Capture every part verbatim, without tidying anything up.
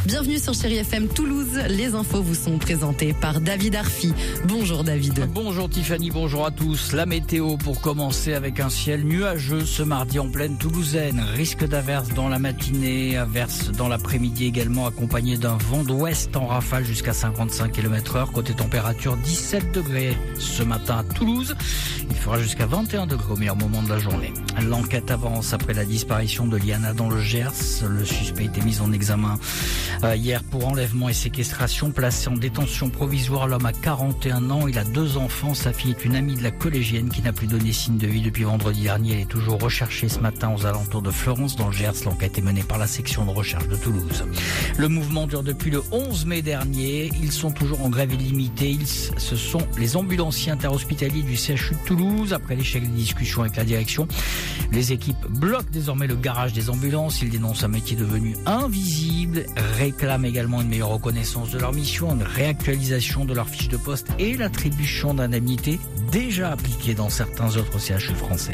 Bienvenue sur Chérie F M Toulouse. Les infos vous sont présentées par David Arfi. Bonjour David. Bonjour Tiffany, bonjour à tous. La météo pour commencer avec un ciel nuageux ce mardi en pleine Toulousaine. Risque d'averses dans la matinée, averses dans l'après-midi également, accompagné d'un vent d'ouest en rafale jusqu'à cinquante-cinq kilomètres heure. Côté température, dix-sept degrés ce matin à Toulouse. Il fera jusqu'à vingt et un degrés au meilleur moment de la journée. L'enquête avance après la disparition de Liana dans le Gers. Le suspect était mis en examen euh, hier pour enlèvement et séquestration. Placé en détention provisoire, l'homme a quarante et un ans. Il a deux enfants. Sa fille est une amie de la collégienne qui n'a plus donné signe de vie depuis vendredi dernier. Elle est toujours recherchée ce matin aux alentours de Florence dans le Gers. L'enquête est menée par la section de recherche de Toulouse. Le mouvement dure depuis le onze mai dernier. Ils sont toujours en grève illimitée. Ils, ce sont les ambulanciers interhospitaliers du C H U de Toulouse. Après l'échec des discussions avec la direction, les équipes bloquent désormais le garage des ambulances. Ils dénoncent un métier devenu invisible, réclament également une meilleure reconnaissance de leur mission, une réactualisation de leur fiche de poste et l'attribution d'indemnités déjà appliquées dans certains autres C H U français.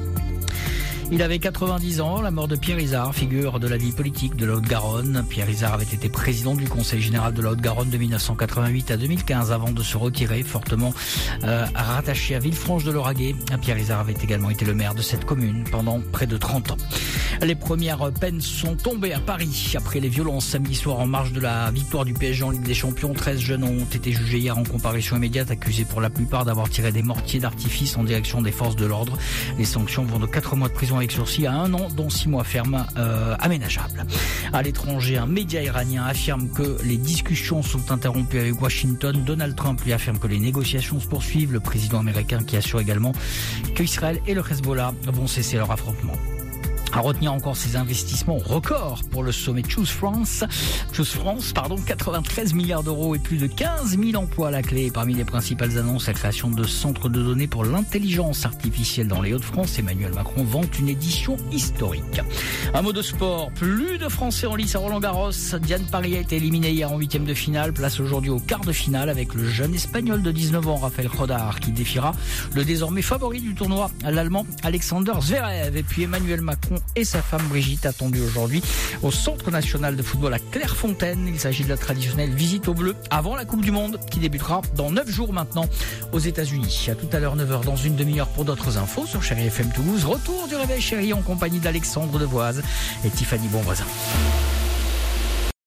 Il avait quatre-vingt-dix ans, la mort de Pierre Izard, figure de la vie politique de la Haute-Garonne. Pierre Izard avait été président du Conseil général de la Haute-Garonne de mille neuf cent quatre-vingt-huit à deux mille quinze avant de se retirer, fortement euh, rattaché à Villefranche-de-Lauragais. Pierre Izard avait également été le maire de cette commune pendant près de trente ans. Les premières peines sont tombées à Paris après les violences samedi soir en marge de la victoire du P S G en Ligue des Champions. treize jeunes ont été jugés hier en comparution immédiate, accusés pour la plupart d'avoir tiré des mortiers d'artifice en direction des forces de l'ordre. Les sanctions vont de quatre mois de prison avec sursis à un an, dont six mois ferme euh, aménageables. À l'étranger, un média iranien affirme que les discussions sont interrompues avec Washington. Donald Trump lui affirme que les négociations se poursuivent. Le président américain qui assure également qu'Israël et le Hezbollah vont cesser leur affrontement. À retenir encore ces investissements records pour le sommet Choose France. Choose France, pardon, quatre-vingt-treize milliards d'euros et plus de quinze mille emplois à la clé. Parmi les principales annonces, la création de centres de données pour l'intelligence artificielle dans les Hauts-de-France. Emmanuel Macron vante une édition historique. Un mot de sport, plus de Français en lice à Roland-Garros. Diane Paris a été éliminée hier en huitième de finale. Place aujourd'hui au quart de finale avec le jeune Espagnol de dix-neuf ans, Rafael Rodar, qui défiera le désormais favori du tournoi, l'Allemand Alexander Zverev. Et puis Emmanuel Macron et sa femme Brigitte attendue aujourd'hui au Centre national de football à Clairefontaine. Il s'agit de la traditionnelle visite au bleu avant la Coupe du Monde qui débutera dans neuf jours maintenant aux États-Unis. À tout à l'heure neuf heures dans une demi-heure pour d'autres infos sur Chérie F M Toulouse. Retour du réveil chéri en compagnie d'Alexandre Devoise et Tiffany Bonvoisin.